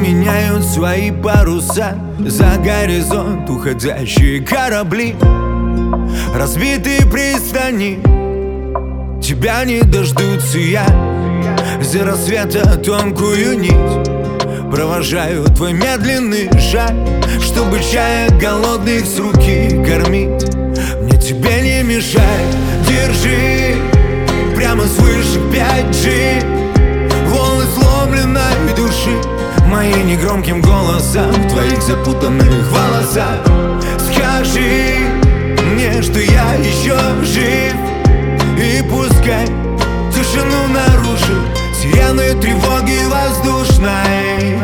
меняют свои паруса. За горизонт уходящие корабли, разбитые пристани, тебя не дождутся. Я за рассвета тонкую нить провожаю твой медленный шаг, чтобы чая голодных с руки кормить. Мне тебе не мешай, держи прямо свыше 5G волны сломленной души, мои негромким голосом в твоих запутанных волосах. Скажи мне, что я еще жив, и пускай тишину нарушит сирены тревоги воздушной.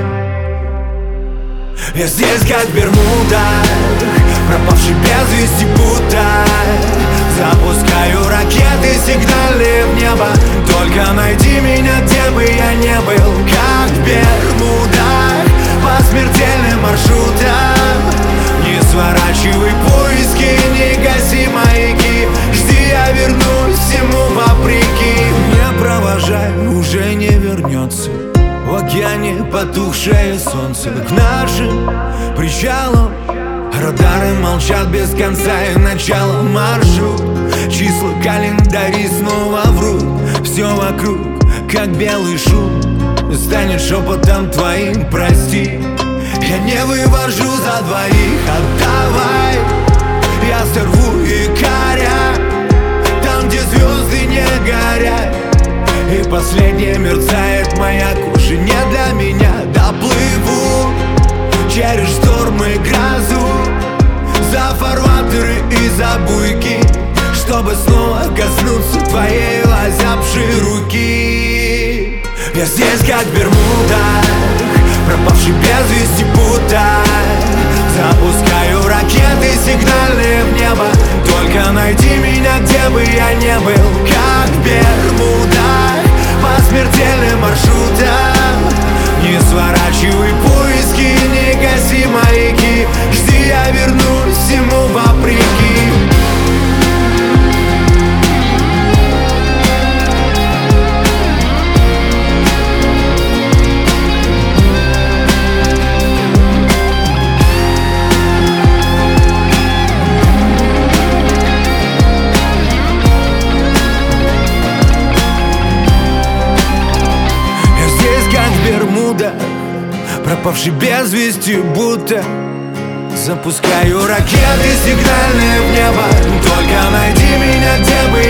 Я здесь как в Бермудах, пропавший без вести будто. Запускаю ракеты, сигнали в небо. Только найди меня, где бы я не был. Как в Бермудах, по смертельным маршрутам. Не сворачивай поиски, не гаси маяки. Жди, я вернусь всему вопреки. Не провожай, уже не вернется. В океане потухшее солнце. К нашим причалам радары молчат без конца и начала. Маршрут, числа календари снова врут. Все вокруг, как белый шум, станет шепотом твоим прости. Я не вывожу за двоих, отдавай. Я сорву якоря там, где звезды не горят, и последнее мерцает маяк. Уже не для меня, доплыву через штормы и грозу, за фарватеры и за буйки, чтобы снова коснуться твоей озябшей руки. Я здесь как в Бермудах, пропавший без вести будто. Запускаю ракеты, сигнальные в небо. Только найди меня, где бы я не был. Как в Бермудах, по смертельным маршрутам. Не сворачивай поиски, не гаси маяки. Жди, я вернусь всему вопреки. Пропавший без вести будто. Запускаю ракеты, сигнальные в небо. Только найди меня, где бы